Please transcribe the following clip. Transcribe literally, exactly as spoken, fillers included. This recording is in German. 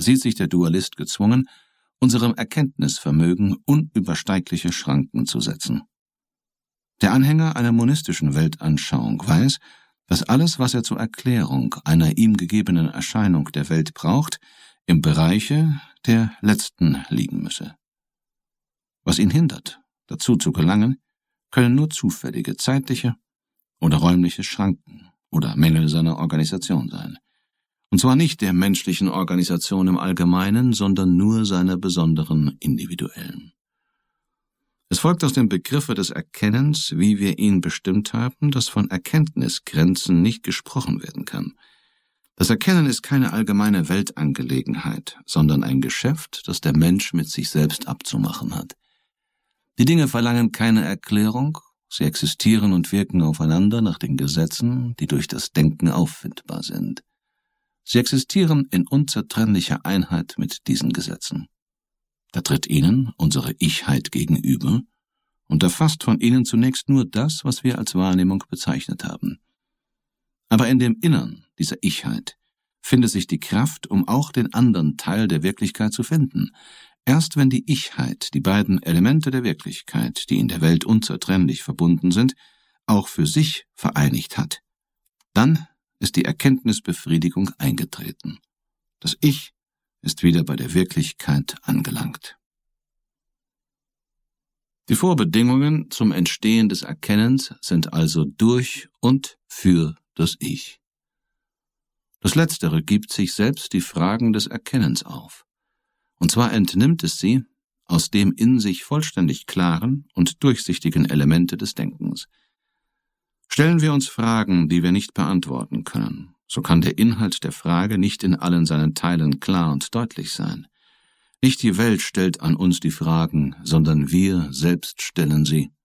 sieht sich der Dualist gezwungen, unserem Erkenntnisvermögen unübersteigliche Schranken zu setzen. Der Anhänger einer monistischen Weltanschauung weiß, dass alles, was er zur Erklärung einer ihm gegebenen Erscheinung der Welt braucht, im Bereiche der Letzten liegen müsse. Was ihn hindert, dazu zu gelangen, können nur zufällige zeitliche oder räumliche Schranken oder Mängel seiner Organisation sein. Und zwar nicht der menschlichen Organisation im Allgemeinen, sondern nur seiner besonderen individuellen. Es folgt aus dem Begriffe des Erkennens, wie wir ihn bestimmt haben, dass von Erkenntnisgrenzen nicht gesprochen werden kann. Das Erkennen ist keine allgemeine Weltangelegenheit, sondern ein Geschäft, das der Mensch mit sich selbst abzumachen hat. Die Dinge verlangen keine Erklärung, sie existieren und wirken aufeinander nach den Gesetzen, die durch das Denken auffindbar sind. Sie existieren in unzertrennlicher Einheit mit diesen Gesetzen. Da tritt ihnen unsere Ichheit gegenüber und erfasst von ihnen zunächst nur das, was wir als Wahrnehmung bezeichnet haben. Aber in dem Innern dieser Ichheit findet sich die Kraft, um auch den anderen Teil der Wirklichkeit zu finden. Erst wenn die Ichheit die beiden Elemente der Wirklichkeit, die in der Welt unzertrennlich verbunden sind, auch für sich vereinigt hat, dann ist die Erkenntnisbefriedigung eingetreten. Das Ich ist wieder bei der Wirklichkeit angelangt. Die Vorbedingungen zum Entstehen des Erkennens sind also durch und für das Ich. Das Letztere gibt sich selbst die Fragen des Erkennens auf. Und zwar entnimmt es sie aus dem in sich vollständig klaren und durchsichtigen Elemente des Denkens. Stellen wir uns Fragen, die wir nicht beantworten können, so kann der Inhalt der Frage nicht in allen seinen Teilen klar und deutlich sein. Nicht die Welt stellt an uns die Fragen, sondern wir selbst stellen sie.